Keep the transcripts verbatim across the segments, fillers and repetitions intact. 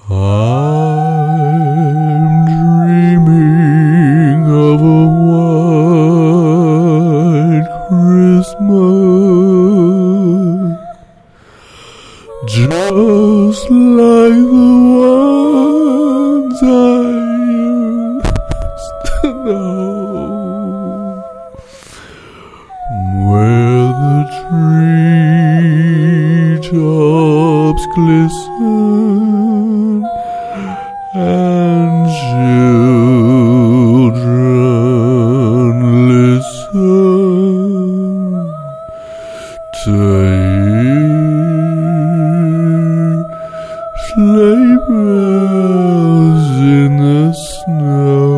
I'm dreaming of a white Christmas, just like the ones I used to know, where the treetops glisten and children listen to hear sleigh bells in the snow.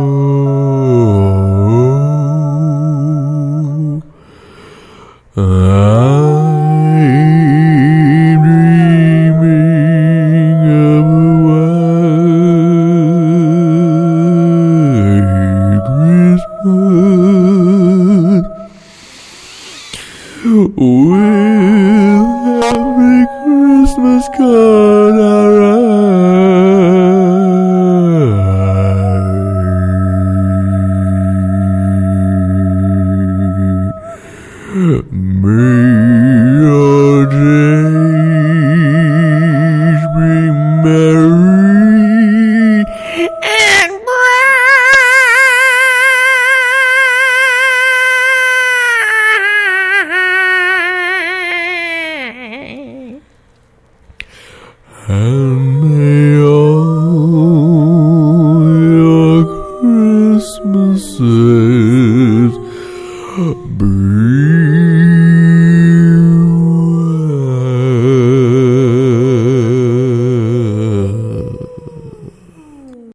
I'm dreaming of a white Christmas, with every Christmas card I write. May your days bring merry